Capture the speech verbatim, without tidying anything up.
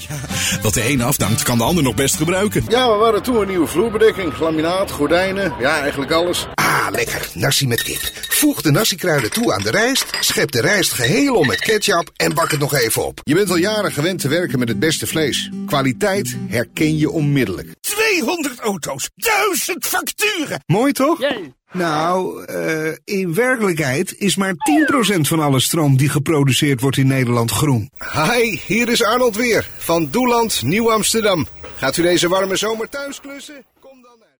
Ja, wat de ene afdankt, kan de ander nog best gebruiken. Ja, we hadden toen een nieuwe vloerbedekking, laminaat, gordijnen, ja, eigenlijk alles. Ah, lekker. Nasi met kip. Voeg de nasi-kruiden toe aan de rijst, schep de rijst geheel om met ketchup en bak het nog even op. Je bent al jaren gewend te werken met het beste vlees. Kwaliteit herken je onmiddellijk. tweehonderd auto's, duizend facturen. Mooi toch? Jee. Nou, uh, in werkelijkheid is maar tien procent van alle stroom die geproduceerd wordt in Nederland groen. Hi, hier is Arnold weer van Doeland, Nieuw-Amsterdam. Gaat u deze warme zomer thuis klussen?